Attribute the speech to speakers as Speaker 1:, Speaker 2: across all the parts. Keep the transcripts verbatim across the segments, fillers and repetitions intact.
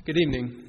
Speaker 1: Good evening.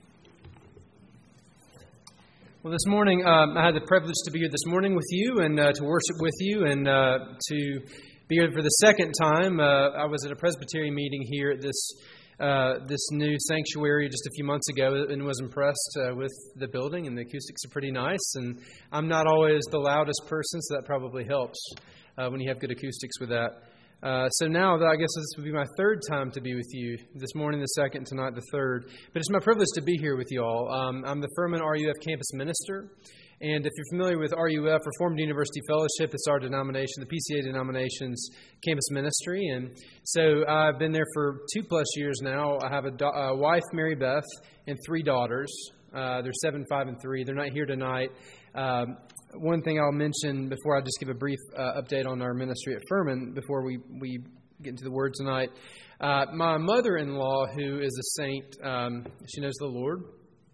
Speaker 1: Well, this morning, um, I had the privilege to be here this morning with you and uh, to worship with you and uh, to be here for the second time. Uh, I was at a Presbyterian meeting here at this uh, this new sanctuary just a few months ago and was impressed uh, with the building, and the acoustics are pretty nice. And I'm not always the loudest person, so that probably helps uh, when you have good acoustics with that. Uh, so now, I guess this would be my third time to be with you. This morning, the second, tonight, the third. But it's my privilege to be here with you all. Um, I'm the Furman R U F campus minister. And if you're familiar with R U F, Reformed University Fellowship, it's our denomination, the P C A denomination's campus ministry. And so I've been there for two plus years now. I have a, do- a wife, Mary Beth, and three daughters. Uh, they're seven, five, and three. They're not here tonight. Um, One thing I'll mention before I just give a brief uh, update on our ministry at Furman before we, we get into the Word tonight. Uh, my mother-in-law, who is a saint, um, she knows the Lord.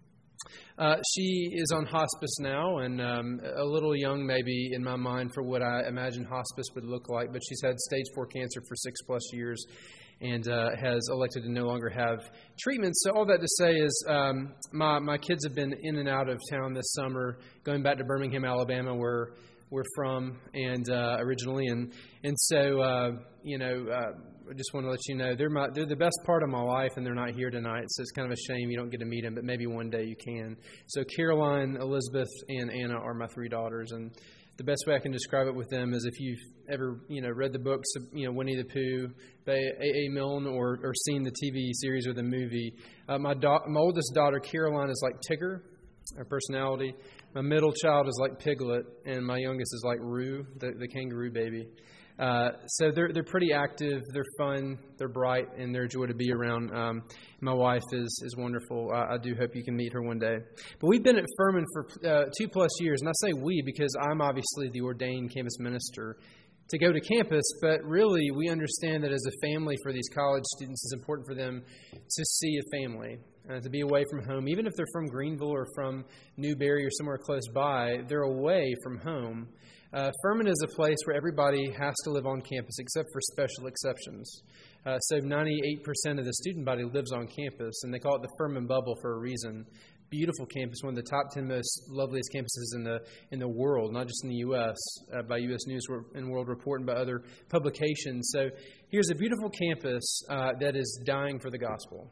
Speaker 1: Uh, she is on hospice now and um, a little young maybe in my mind for what I imagine hospice would look like, but she's had stage four cancer for six plus years and uh, has elected to no longer have treatment. So all that to say is um, my, my kids have been in and out of town this summer, going back to Birmingham, Alabama, where we're from and uh, originally. And and so, uh, you know, uh, I just want to let you know, they're my, they're the best part of my life, and they're not here tonight. So it's kind of a shame you don't get to meet them, but maybe one day you can. So Caroline, Elizabeth, and Anna are my three daughters, and the best way I can describe it with them is if you've ever, you know, read the books of, you know, Winnie the Pooh by A A. Milne or, or seen the T V series or the movie. Uh, my, da- my oldest daughter, Caroline, is like Tigger, her personality. My middle child is like Piglet, and my youngest is like Roo, the, the kangaroo baby. Uh, so they're they're pretty active, they're fun, they're bright, and they're a joy to be around. Um, my wife is is wonderful. I, I do hope you can meet her one day. But we've been at Furman for uh, two plus years, and I say we because I'm obviously the ordained campus minister to go to campus, but really we understand that as a family for these college students, it's important for them to see a family, uh, to be away from home. Even if they're from Greenville or from Newberry or somewhere close by, they're away from home. Uh, Furman is a place where everybody has to live on campus except for special exceptions. Uh, so ninety-eight percent of the student body lives on campus, and they call it the Furman bubble for a reason. Beautiful campus, one of the top ten most loveliest campuses in the in the world, not just in the U S, uh, by U S News and World Report and by other publications. So here's a beautiful campus uh, that is dying for the gospel.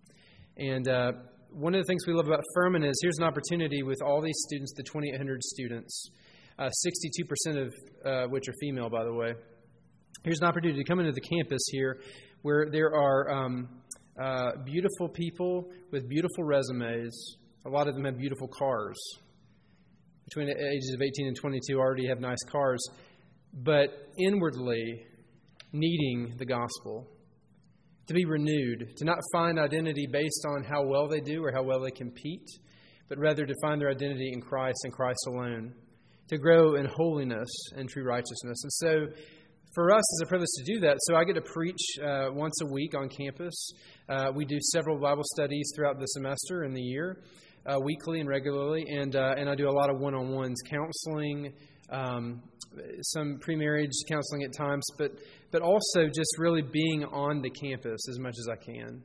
Speaker 1: And uh, one of the things we love about Furman is here's an opportunity with all these students, the twenty-eight hundred students, uh, sixty-two percent of uh, which are female, by the way. Here's an opportunity to come into the campus here where there are um, uh, beautiful people with beautiful resumes. A lot of them have beautiful cars. Between the ages of eighteen and twenty-two already have nice cars, but inwardly needing the gospel, to be renewed, to not find identity based on how well they do or how well they compete, but rather to find their identity in Christ and Christ alone, to grow in holiness and true righteousness. And so for us, it's a privilege to do that. So I get to preach uh, once a week on campus. Uh, we do several Bible studies throughout the semester and the year. Uh, weekly and regularly, and uh, and I do a lot of one-on-ones, counseling, um, some pre-marriage counseling at times, but but also just really being on the campus as much as I can.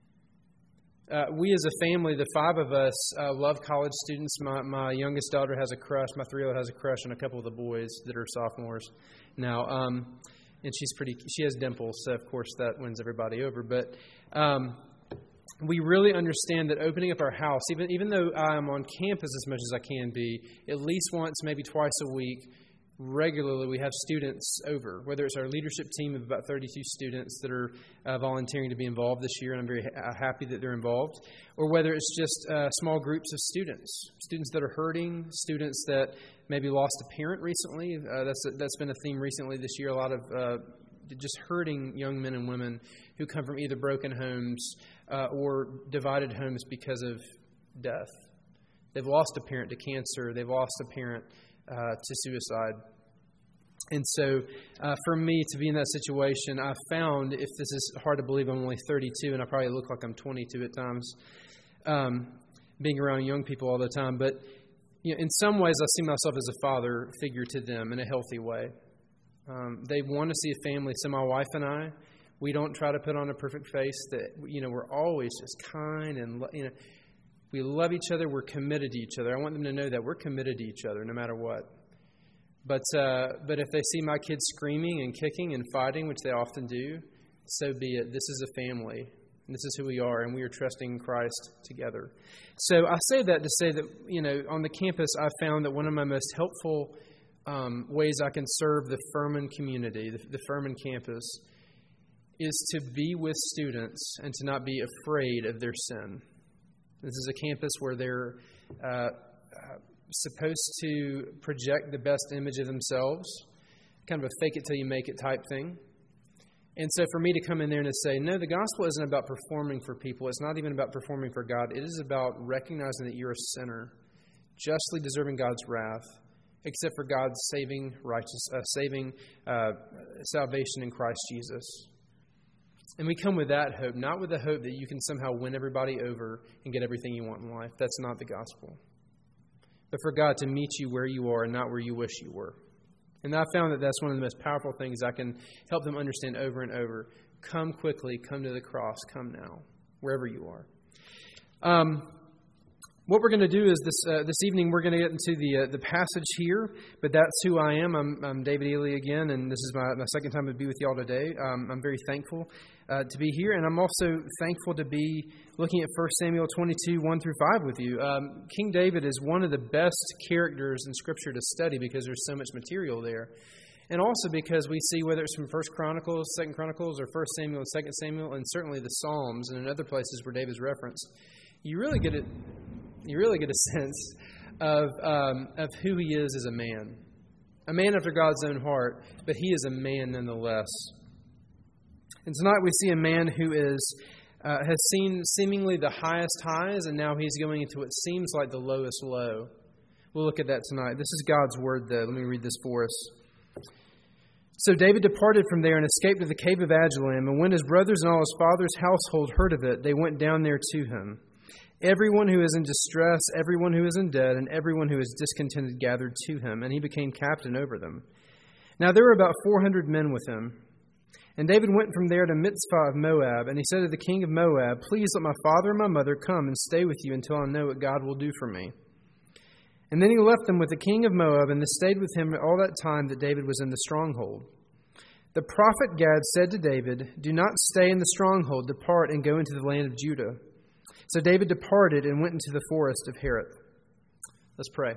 Speaker 1: Uh, we as a family, the five of us, uh, love college students. My my youngest daughter has a crush. My three-year-old has a crush on a couple of the boys that are sophomores now, um, and she's pretty. She has dimples, so of course that wins everybody over. But um, we really understand that opening up our house, even even though I'm on campus as much as I can be, at least once, maybe twice a week, regularly we have students over, whether it's our leadership team of about thirty-two students that are uh, volunteering to be involved this year, and I'm very ha- happy that they're involved, or whether it's just uh, small groups of students, students that are hurting, students that maybe lost a parent recently. Uh, that's a, that's been a theme recently this year, a lot of uh, just hurting young men and women who come from either broken homes uh, or divided homes because of death. They've lost a parent to cancer. They've lost a parent uh, to suicide. And so uh, for me to be in that situation, I found, if this is hard to believe, I'm only thirty-two, and I probably look like I'm twenty-two at times, um, being around young people all the time. But you know, in some ways, I see myself as a father figure to them in a healthy way. Um, they want to see a family. So my wife and I, We don't try to put on a perfect face. That, you know, we're always just kind and, you know, we love each other. We're committed to each other. I want them to know that we're committed to each other no matter what. But uh, but if they see my kids screaming and kicking and fighting, which they often do, so be it. This is a family. And this is who we are, and we are trusting in Christ together. So I say that to say that, you know, on the campus, I found that one of my most helpful um, ways I can serve the Furman community, the, the Furman campus, is to be with students and to not be afraid of their sin. This is a campus where they're uh, uh, supposed to project the best image of themselves, kind of a fake it till you make it type thing. And so for me to come in there and to say, no, the gospel isn't about performing for people. It's not even about performing for God. It is about recognizing that you're a sinner, justly deserving God's wrath, except for God's saving righteous, uh, saving uh, salvation in Christ Jesus. And we come with that hope, not with the hope that you can somehow win everybody over and get everything you want in life. That's not the gospel. But for God to meet you where you are and not where you wish you were. And I found that that's one of the most powerful things I can help them understand over and over. Come quickly, come to the cross, come now, wherever you are. Um, what we're going to do is this uh, this evening we're going to get into the uh, the passage here, but that's who I am. I'm, I'm David Ely again, and this is my, my second time to be with y'all today. Um, I'm very thankful uh, to be here, and I'm also thankful to be looking at First Samuel twenty-two, one through five with you. Um, King David is one of the best characters in Scripture to study because there's so much material there. And also because we see, whether it's from First Chronicles, Second Chronicles, or First Samuel and Second Samuel, and certainly the Psalms and in other places where David's referenced, you really get a, you really get a sense of um, of who he is as a man. A man after God's own heart, but he is a man nonetheless. And tonight we see a man who is uh, has seen seemingly the highest highs, and now he's going into what seems like the lowest low. We'll look at that tonight. This is God's word, though. Let me read this for us. So David departed from there and escaped to the cave of Adullam. And when his brothers and all his father's household heard of it, they went down there to him. Everyone who is in distress, everyone who is in debt, and everyone who is discontented gathered to him, and he became captain over them. Now there were about four hundred men with him. And David went from there to Mizpah of Moab, and he said to the king of Moab, "Please let my father and my mother come and stay with you until I know what God will do for me." And then he left them with the king of Moab, and they stayed with him all that time that David was in the stronghold. The prophet Gad said to David, "Do not stay in the stronghold, depart and go into the land of Judah." So David departed and went into the forest of Hereth. Let's pray.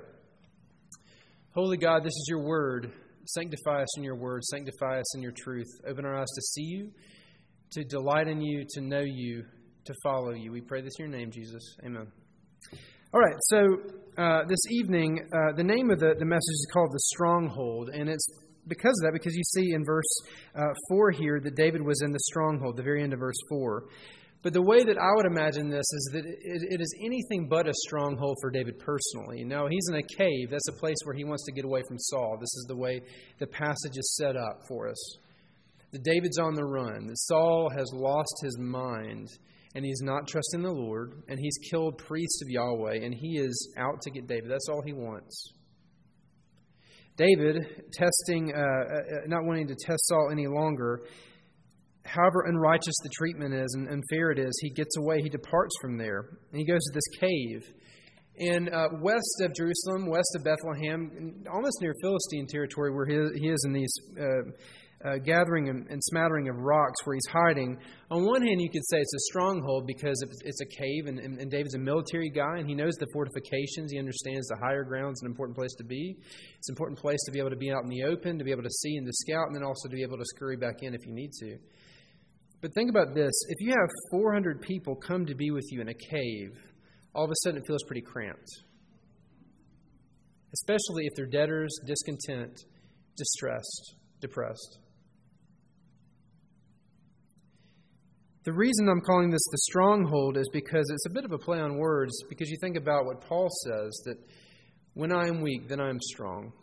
Speaker 1: Holy God, this is your word. Sanctify us in your word. Sanctify us in your truth. Open our eyes to see you, to delight in you, to know you, to follow you. We pray this in your name, Jesus. Amen. All right, so uh, this evening, uh, the name of the, the message is called The Stronghold, and it's because of that, because you see in verse uh, four here that David was in the stronghold, the very end of verse four. But the way that I would imagine this is that it, it is anything but a stronghold for David personally. Now, he's in a cave. That's a place where he wants to get away from Saul. This is the way the passage is set up for us. That David's on the run. That Saul has lost his mind, and he's not trusting the Lord, and he's killed priests of Yahweh, and he is out to get David. That's all he wants. David, testing, uh, not wanting to test Saul any longer, however unrighteous the treatment is and unfair it is, he gets away, he departs from there, and he goes to this cave. And uh, west of Jerusalem, west of Bethlehem, almost near Philistine territory where he, he is in these uh, uh, gathering and, and smattering of rocks where he's hiding. On one hand, you could say it's a stronghold because it's a cave, and, and, and David's a military guy, and he knows the fortifications. He understands the higher ground is an important place to be. It's an important place to be able to be out in the open, to be able to see and to scout, and then also to be able to scurry back in if you need to. But think about this. If you have four hundred people come to be with you in a cave, all of a sudden it feels pretty cramped. Especially if they're debtors, discontent, distressed, depressed. The reason I'm calling this the stronghold is because it's a bit of a play on words, because you think about what Paul says, that when I am weak, then I am strong.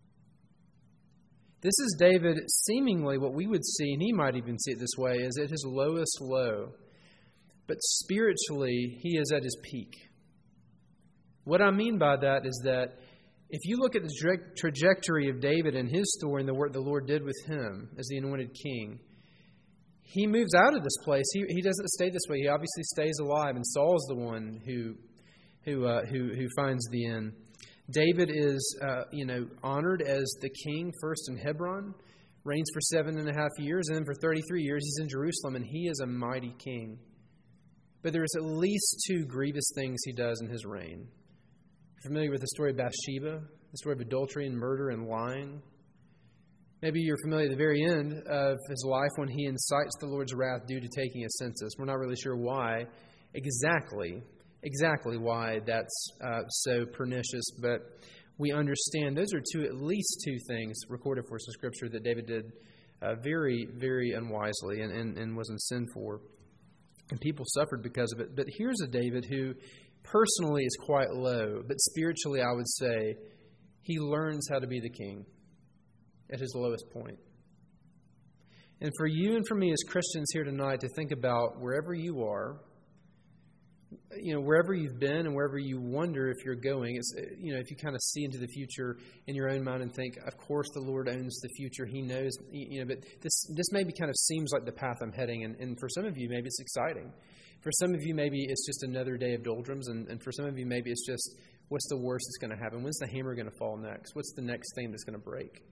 Speaker 1: This is David seemingly what we would see, and he might even see it this way, is at his lowest low. But spiritually, he is at his peak. What I mean by that is that if you look at the tra- trajectory of David and his story and the work the Lord did with him as the anointed king, he moves out of this place. He he doesn't stay this way. He obviously stays alive, and Saul's the one who who uh, who who finds the end. David is uh, you know honored as the king first in Hebron, reigns for seven and a half years, and then for thirty-three years he's in Jerusalem, and he is a mighty king. But there's at least two grievous things he does in his reign. You're familiar with the story of Bathsheba, the story of adultery and murder and lying? Maybe you're familiar at the very end of his life when he incites the Lord's wrath due to taking a census. We're not really sure why exactly, exactly why that's uh, so pernicious, but we understand those are two, at least two things recorded for us in Scripture that David did uh, very, very unwisely and, and, and was in sin for. And people suffered because of it. But here's a David who personally is quite low, but spiritually I would say he learns how to be the king at his lowest point. And for you and for me as Christians here tonight to think about wherever you are, you know, wherever you've been and wherever you wonder if you're going, it's, you know, if you kind of see into the future in your own mind and think, of course the Lord owns the future, He knows, you know, but this this maybe kind of seems like the path I'm heading. And, and for some of you, maybe it's exciting. For some of you, maybe it's just another day of doldrums. And, and for some of you, maybe it's just, what's the worst that's going to happen? When's the hammer going to fall next? What's the next thing that's going to break?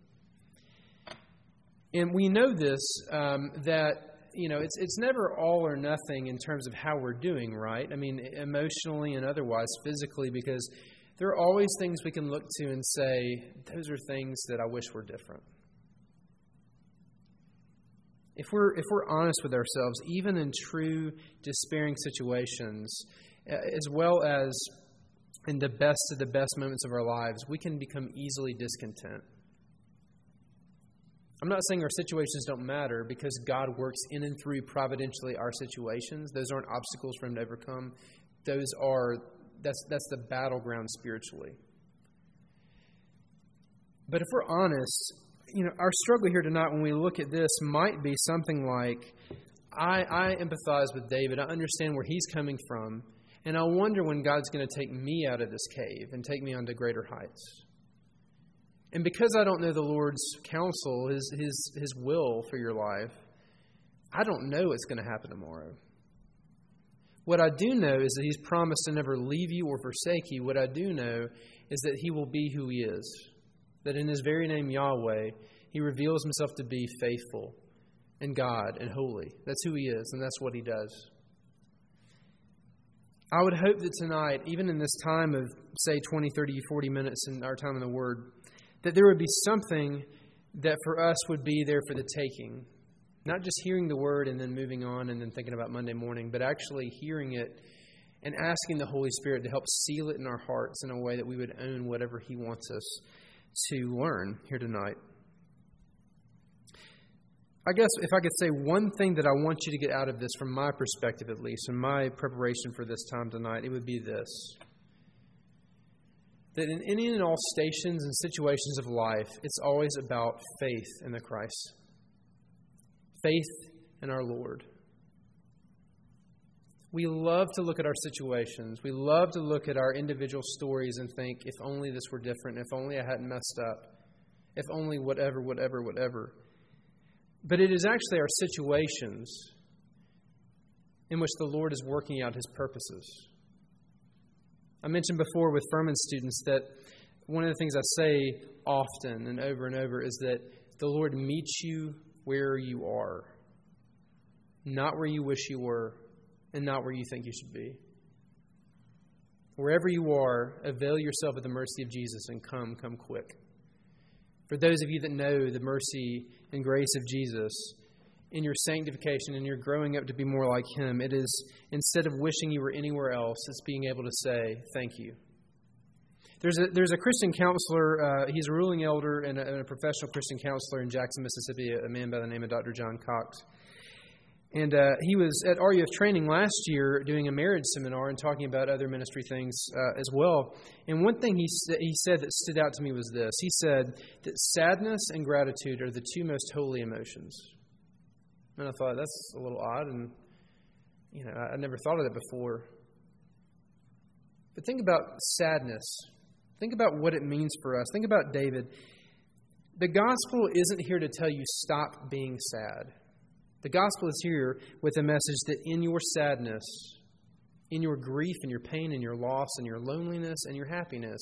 Speaker 1: And we know this, um, that, you know, it's it's never all or nothing in terms of how we're doing, right? I mean, emotionally and otherwise, physically, because there are always things we can look to and say, those are things that I wish were different. If we're if we're honest with ourselves, even in true despairing situations, as well as in the best of the best moments of our lives, we can become easily discontent. I'm not saying our situations don't matter, because God works in and through providentially our situations. Those aren't obstacles for Him to overcome. Those are, that's that's the battleground spiritually. But if we're honest, you know, our struggle here tonight when we look at this might be something like, I, I empathize with David. I understand where he's coming from. And I wonder when God's going to take me out of this cave and take me onto greater heights. And because I don't know the Lord's counsel, His His His will for your life, I don't know what's going to happen tomorrow. What I do know is that He's promised to never leave you or forsake you. What I do know is that He will be who He is. That in His very name, Yahweh, He reveals Himself to be faithful and God and holy. That's who He is, and that's what He does. I would hope that tonight, even in this time of, say, twenty, thirty, forty minutes in our time in the Word, that there would be something that for us would be there for the taking. Not just hearing the Word and then moving on and then thinking about Monday morning, but actually hearing it and asking the Holy Spirit to help seal it in our hearts in a way that we would own whatever He wants us to learn here tonight. I guess if I could say one thing that I want you to get out of this, from my perspective at least, in my preparation for this time tonight, it would be this. That in any and all stations and situations of life, it's always about faith in the Christ. Faith in our Lord. We love to look at our situations. We love to look at our individual stories and think, if only this were different, if only I hadn't messed up, if only whatever, whatever, whatever. But it is actually our situations in which the Lord is working out His purposes. I mentioned before with Furman students that one of the things I say often and over and over is that the Lord meets you where you are, not where you wish you were, and not where you think you should be. Wherever you are, avail yourself of the mercy of Jesus and come, come quick. For those of you that know the mercy and grace of Jesus, in your sanctification and your growing up to be more like Him, it is, instead of wishing you were anywhere else, it's being able to say, thank you. There's a there's a Christian counselor, uh, he's a ruling elder and a, and a professional Christian counselor in Jackson, Mississippi, a man by the name of Doctor John Cox. And uh, he was at R U F training last year doing a marriage seminar and talking about other ministry things uh, as well. And one thing he, sa- he said that stood out to me was this. He said that sadness and gratitude are the two most holy emotions. And I thought, that's a little odd, and you know, I, I never thought of that before. But think about sadness. Think about what it means for us. Think about David. The gospel isn't here to tell you stop being sad. The gospel is here with a message that in your sadness, in your grief and your pain and your loss and your loneliness and your happiness,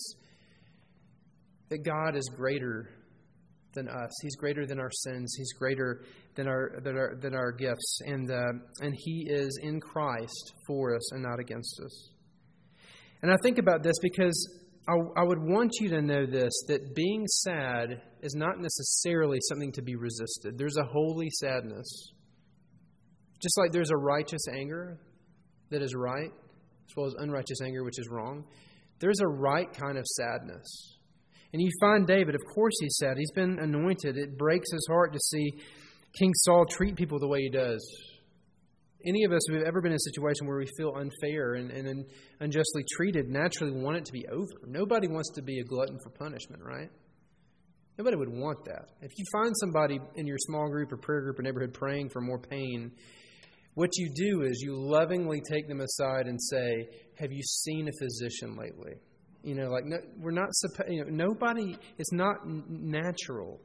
Speaker 1: that God is greater than us. He's greater than our sins. He's greater than our than our, than our gifts. And, uh, and He is in Christ for us and not against us. And I think about this because I, I would want you to know this, that being sad is not necessarily something to be resisted. There's a holy sadness. Just like there's a righteous anger that is right, as well as unrighteous anger, which is wrong. There's a right kind of sadness. And you find David, of course he's sad. He's been anointed. It breaks his heart to see King Saul treat people the way he does. Any of us who have ever been in a situation where we feel unfair and, and unjustly treated naturally want it to be over. Nobody wants to be a glutton for punishment, right? Nobody would want that. If you find somebody in your small group or prayer group or neighborhood praying for more pain, what you do is you lovingly take them aside and say, have you seen a physician lately? You know, like, no, we're not supposed, you know, nobody, it's not natural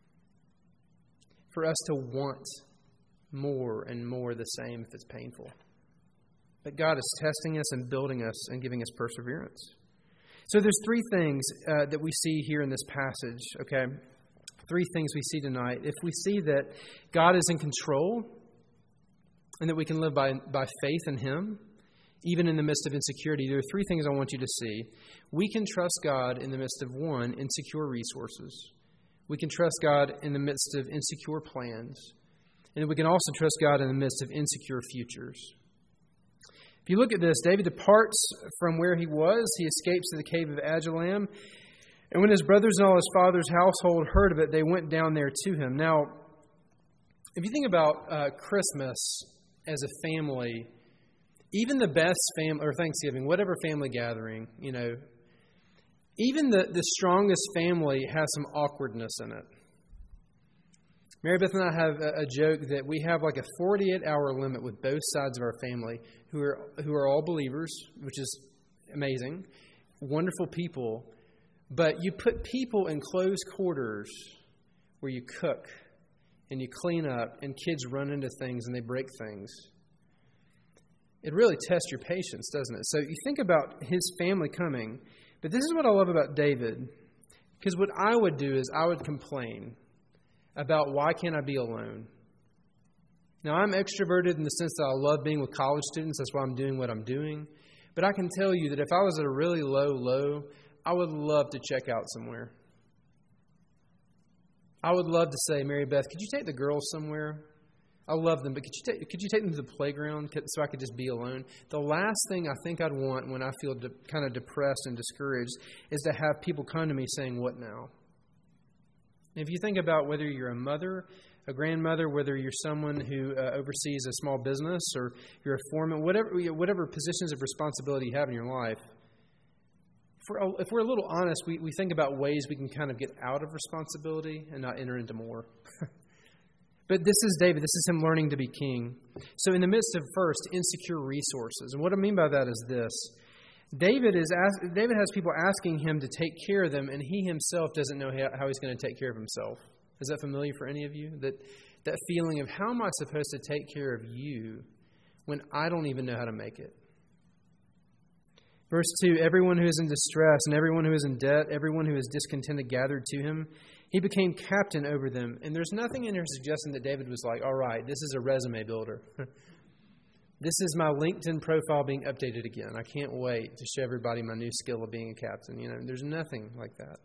Speaker 1: for us to want more and more the same if it's painful. But God is testing us and building us and giving us perseverance. So there's three things uh, that we see here in this passage, okay? Three things we see tonight. If we see that God is in control and that we can live by, by faith in Him, even in the midst of insecurity, there are three things I want you to see. We can trust God in the midst of, one, insecure resources. We can trust God in the midst of insecure plans. And we can also trust God in the midst of insecure futures. If you look at this, David departs from where he was. He escapes to the cave of Adullam. And when his brothers and all his father's household heard of it, they went down there to him. Now, if you think about uh, Christmas as a family, even the best family, or Thanksgiving, whatever family gathering, you know, even the, the strongest family has some awkwardness in it. Mary Beth and I have a, a joke that we have like a forty-eight hour limit with both sides of our family who are who are all believers, which is amazing, wonderful people. But you put people in closed quarters where you cook and you clean up and kids run into things and they break things. It really tests your patience, doesn't it? So you think about his family coming. But this is what I love about David. Because what I would do is I would complain about why can't I be alone. Now, I'm extroverted in the sense that I love being with college students. That's why I'm doing what I'm doing. But I can tell you that if I was at a really low low, I would love to check out somewhere. I would love to say, Mary Beth, could you take the girls somewhere? I love them, but could you take could you take them to the playground so I could just be alone? The last thing I think I'd want when I feel de- kind of depressed and discouraged is to have people come to me saying, what now? If you think about whether you're a mother, a grandmother, whether you're someone who uh, oversees a small business or you're a foreman, whatever whatever positions of responsibility you have in your life, if we're, if we're a little honest, we, we think about ways we can kind of get out of responsibility and not enter into more. But this is David. This is him learning to be king. So in the midst of, first, insecure resources. And what I mean by that is this. David is ask, David has people asking him to take care of them, and he himself doesn't know how, how he's going to take care of himself. Is that familiar for any of you? That that feeling of how am I supposed to take care of you when I don't even know how to make it? Verse two, everyone who is in distress and everyone who is in debt, everyone who is discontented gathered to him. He became captain over them. And there's nothing in here suggesting that David was like, all right, this is a resume builder. This is my LinkedIn profile being updated again. I can't wait to show everybody my new skill of being a captain. You know, there's nothing like that.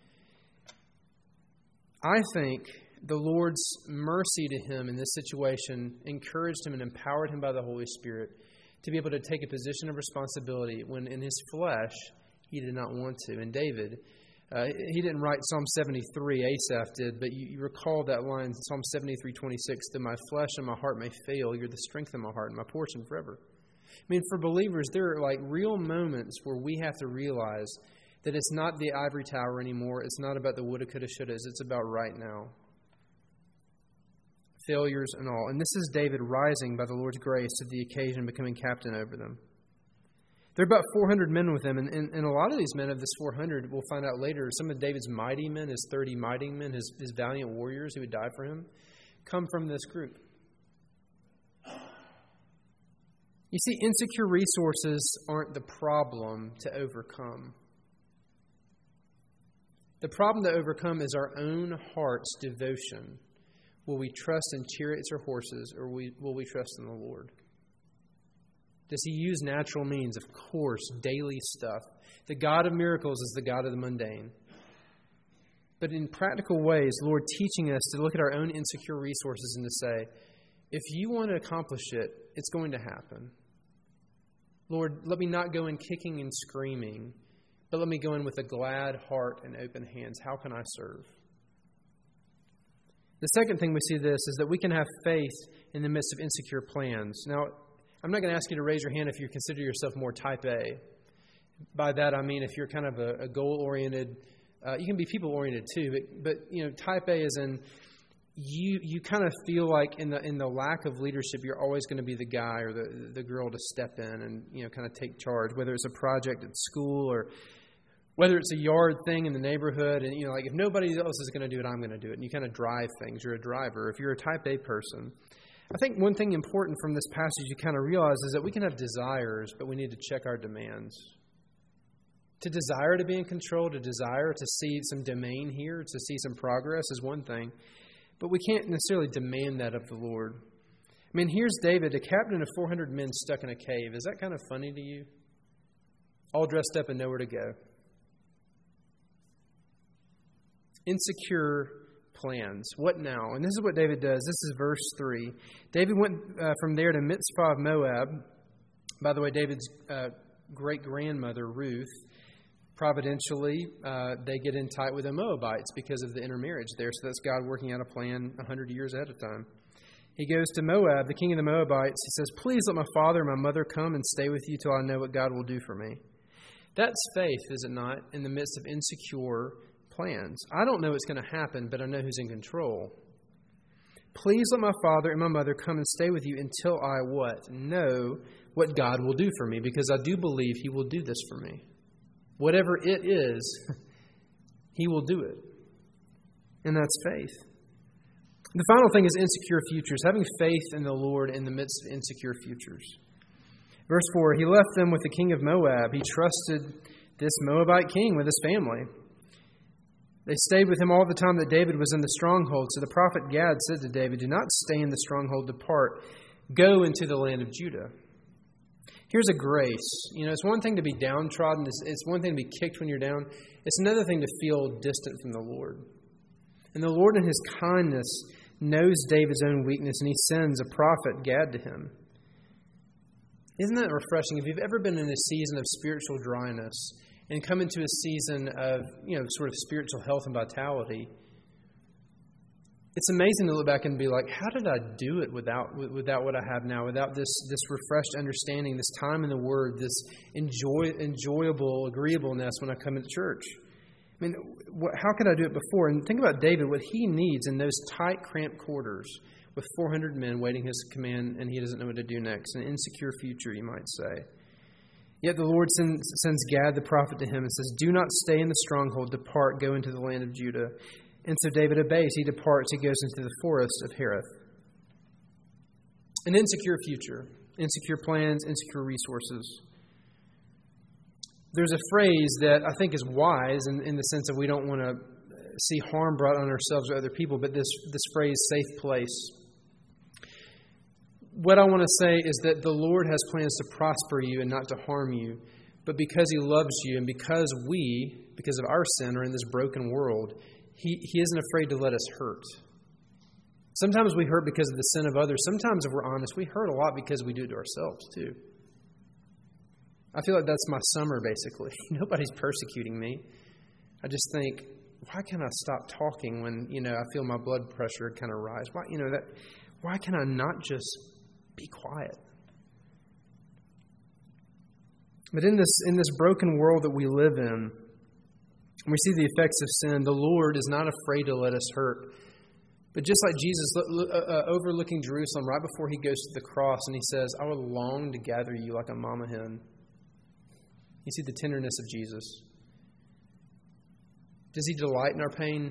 Speaker 1: I think the Lord's mercy to him in this situation encouraged him and empowered him by the Holy Spirit to be able to take a position of responsibility when in his flesh he did not want to. And David, uh, he didn't write Psalm seventy-three, Asaph did, but you, you recall that line, Psalm seventy-three twenty-six, that my flesh and my heart may fail, you're the strength of my heart and my portion forever. I mean, for believers, there are like real moments where we have to realize that it's not the ivory tower anymore. It's not about the woulda, coulda, shouldas. It's about right now. Failures and all. And this is David rising by the Lord's grace to the occasion, becoming captain over them. There are about four hundred men with him, and, and, and a lot of these men of this four hundred, we'll find out later, some of David's mighty men, his thirty mighty men, his, his valiant warriors who would die for him, come from this group. You see, insecure resources aren't the problem to overcome. The problem to overcome is our own heart's devotion. Will we trust in chariots or horses, or will we trust in the Lord? Does He use natural means? Of course, daily stuff. The God of miracles is the God of the mundane. But in practical ways, Lord teaching us to look at our own insecure resources and to say, if you want to accomplish it, it's going to happen. Lord, let me not go in kicking and screaming, but let me go in with a glad heart and open hands. How can I serve? The second thing we see this is that we can have faith in the midst of insecure plans. Now, I'm not going to ask you to raise your hand if you consider yourself more type A. By that, I mean if you're kind of a, a goal-oriented, uh, you can be people-oriented too, but, but you know, type A is in you you kind of feel like in the in the lack of leadership, you're always going to be the guy or the the girl to step in and, you know, kind of take charge, whether it's a project at school or whether it's a yard thing in the neighborhood. And, you know, like if nobody else is going to do it, I'm going to do it. And you kind of drive things. You're a driver. If you're a type A person, I think one thing important from this passage you kind of realize is that we can have desires, but we need to check our demands. To desire to be in control, to desire to see some domain here, to see some progress is one thing. But we can't necessarily demand that of the Lord. I mean, here's David, a captain of four hundred men stuck in a cave. Is that kind of funny to you? All dressed up and nowhere to go. Insecure plans. What now? And this is what David does. This is verse three. David went uh, from there to Mitzvah of Moab. By the way, David's uh, great-grandmother, Ruth, providentially, uh, they get in tight with the Moabites because of the intermarriage there. So that's God working out a plan one hundred years ahead of time. He goes to Moab, the king of the Moabites. He says, please let my father and my mother come and stay with you till I know what God will do for me. That's faith, is it not, in the midst of insecure plans. I don't know what's going to happen, but I know who's in control. Please let my father and my mother come and stay with you until I what? Know what God will do for me, because I do believe He will do this for me. Whatever it is, He will do it. And that's faith. The final thing is insecure futures, having faith in the Lord in the midst of insecure futures. Verse four, he left them with the king of Moab. He trusted this Moabite king with his family. They stayed with him all the time that David was in the stronghold. So the prophet Gad said to David, do not stay in the stronghold, depart. Go into the land of Judah. Here's a grace. You know, it's one thing to be downtrodden. It's, it's one thing to be kicked when you're down. It's another thing to feel distant from the Lord. And the Lord in His kindness knows David's own weakness, and He sends a prophet, Gad, to him. Isn't that refreshing? If you've ever been in a season of spiritual dryness and come into a season of, you know, sort of spiritual health and vitality, it's amazing to look back and be like, how did I do it without without what I have now, without this this refreshed understanding, this time in the Word, this enjoy enjoyable agreeableness when I come into church? I mean, what, how could I do it before? And think about David, what he needs in those tight, cramped quarters with four hundred men waiting his command, and he doesn't know what to do next. An insecure future, you might say. Yet the Lord sends, sends Gad the prophet to him and says, do not stay in the stronghold, depart, go into the land of Judah. And so David obeys. He departs. He goes into the forest of Hereth. An insecure future, insecure plans, insecure resources. There's a phrase that I think is wise in, in the sense that we don't want to see harm brought on ourselves or other people, but this, this phrase, safe place. What I want to say is that the Lord has plans to prosper you and not to harm you, but because He loves you and because we, because of our sin, are in this broken world, He, he isn't afraid to let us hurt. Sometimes we hurt because of the sin of others. Sometimes, if we're honest, we hurt a lot because we do it to ourselves, too. I feel like that's my summer, basically. Nobody's persecuting me. I just think, why can't I stop talking when, you know, I feel my blood pressure kind of rise? Why, you know, that? Why can I not just be quiet? But in this in this broken world that we live in, we see the effects of sin. The Lord is not afraid to let us hurt. But just like Jesus uh, overlooking Jerusalem right before He goes to the cross, and He says, I would long to gather you like a mama hen. You see the tenderness of Jesus. Does He delight in our pain?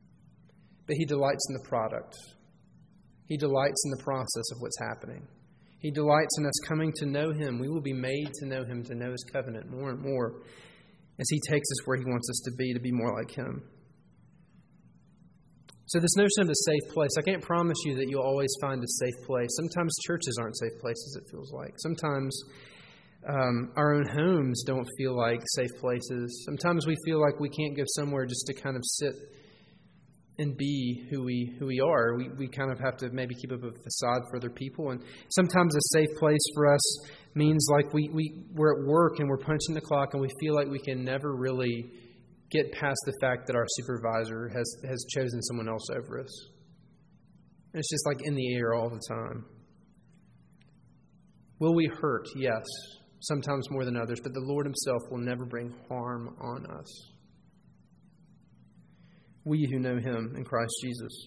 Speaker 1: But He delights in the product. He delights in the process of what's happening. He delights in us coming to know Him. We will be made to know Him, to know His covenant more and more as He takes us where He wants us to be, to be more like Him. So this notion of a safe place, I can't promise you that you'll always find a safe place. Sometimes churches aren't safe places, it feels like. Sometimes um, our own homes don't feel like safe places. Sometimes we feel like we can't go somewhere just to kind of sit and be who we who we are. We we kind of have to maybe keep up a facade for other people. And sometimes a safe place for us means like we, we, we're at work and we're punching the clock and we feel like we can never really get past the fact that our supervisor has, has chosen someone else over us. And it's just like in the air all the time. Will we hurt? Yes. Sometimes more than others. But the Lord Himself will never bring harm on us. We who know Him in Christ Jesus.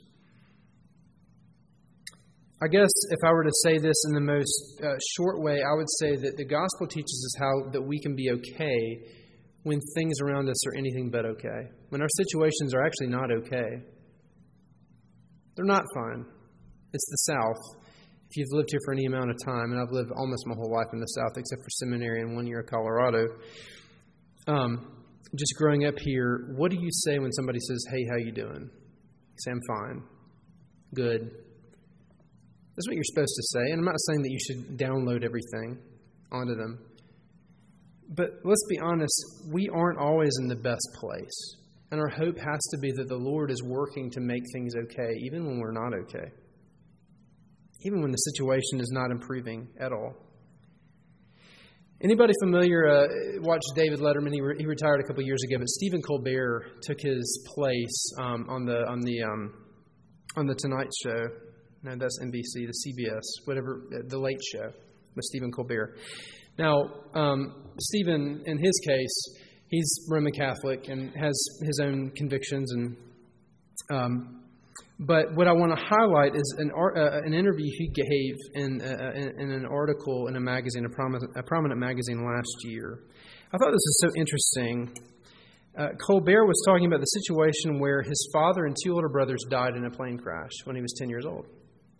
Speaker 1: I guess if I were to say this in the most uh, short way, I would say that the gospel teaches us how that we can be okay when things around us are anything but okay. When our situations are actually not okay. They're not fine. It's the South. If you've lived here for any amount of time, and I've lived almost my whole life in the South except for seminary and one year in Colorado, um, just growing up here, what do you say when somebody says, "Hey, how you doing?" You say, "I'm fine." Good. That's what you're supposed to say. And I'm not saying that you should download everything onto them. But let's be honest, we aren't always in the best place. And our hope has to be that the Lord is working to make things okay, even when we're not okay. Even when the situation is not improving at all. Anybody familiar, uh, watched David Letterman? He, re- he retired a couple years ago, but Stephen Colbert took his place um, on the on the um, on the Tonight Show. No, that's N B C, the C B S, whatever, the Late Show with Stephen Colbert. Now, um, Stephen, in his case, he's Roman Catholic and has his own convictions. And um, but what I want to highlight is an uh, an interview he gave in, uh, in in an article in a magazine, a prominent, a prominent magazine last year. I thought this was so interesting. Uh, Colbert was talking about the situation where his father and two older brothers died in a plane crash when he was ten years old.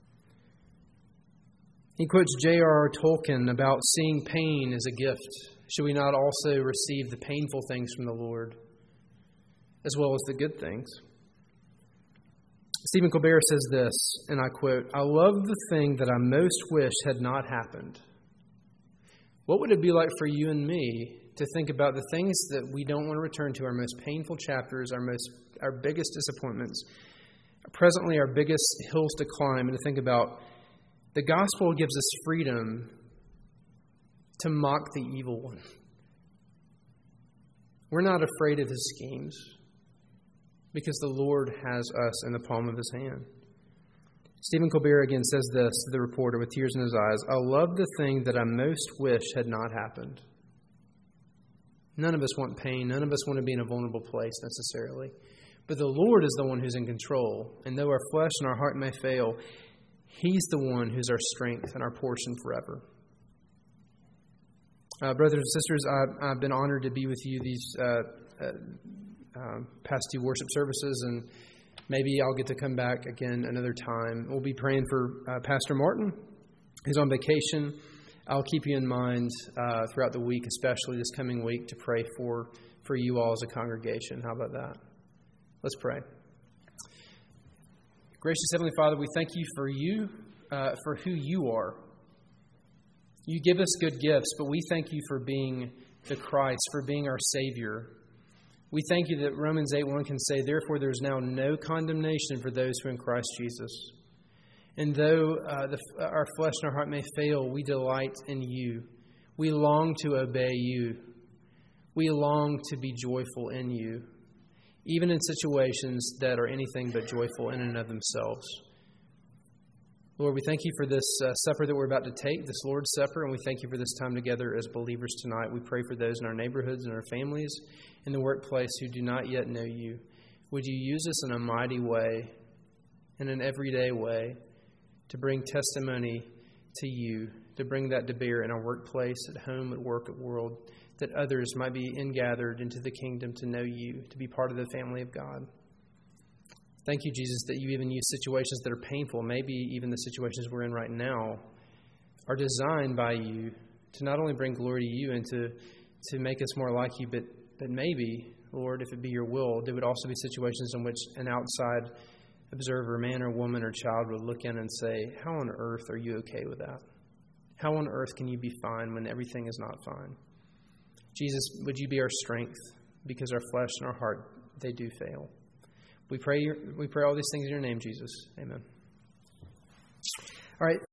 Speaker 1: He quotes J R R Tolkien about seeing pain as a gift. Should we not also receive the painful things from the Lord as well as the good things? Stephen Colbert says this, and I quote, "I love the thing that I most wish had not happened." What would it be like for you and me to think about the things that we don't want to return to, our most painful chapters, our most, our biggest disappointments, presently our biggest hills to climb, and to think about the gospel gives us freedom to mock the evil one. We're not afraid of his schemes because the Lord has us in the palm of His hand. Stephen Colbert again says this to the reporter with tears in his eyes, "I love the thing that I most wish had not happened." None of us want pain. None of us want to be in a vulnerable place necessarily. But the Lord is the one who's in control. And though our flesh and our heart may fail, He's the one who's our strength and our portion forever. Uh, brothers and sisters, I've, I've been honored to be with you these uh, uh, uh, past two worship services, and maybe I'll get to come back again another time. We'll be praying for uh, Pastor Martin, who's on vacation. I'll keep you in mind uh, throughout the week, especially this coming week, to pray for, for you all as a congregation. How about that? Let's pray. Gracious Heavenly Father, we thank you for you, uh, for who you are. You give us good gifts, but we thank you for being the Christ, for being our Savior. We thank you that Romans eight one can say, "Therefore there is now no condemnation for those who are in Christ Jesus." And though uh, the, our flesh and our heart may fail, we delight in you. We long to obey you. We long to be joyful in you, even in situations that are anything but joyful in and of themselves. Lord, we thank you for this uh, supper that we're about to take, this Lord's Supper, and we thank you for this time together as believers tonight. We pray for those in our neighborhoods and our families, in the workplace who do not yet know you. Would you use us in a mighty way, in an everyday way, to bring testimony to you, to bring that to bear in our workplace, at home, at work, at world, that others might be ingathered into the kingdom to know you, to be part of the family of God. Thank you, Jesus, that you even use situations that are painful, maybe even the situations we're in right now, are designed by you to not only bring glory to you and to, to make us more like you, but, but maybe, Lord, if it be your will, there would also be situations in which an outside observer, man or woman or child, would look in and say, how on earth are you okay with that? How on earth can you be fine when everything is not fine? Jesus, would you be our strength, because our flesh and our heart, they do fail. We pray, we pray all these things in your name, Jesus. Amen. All right.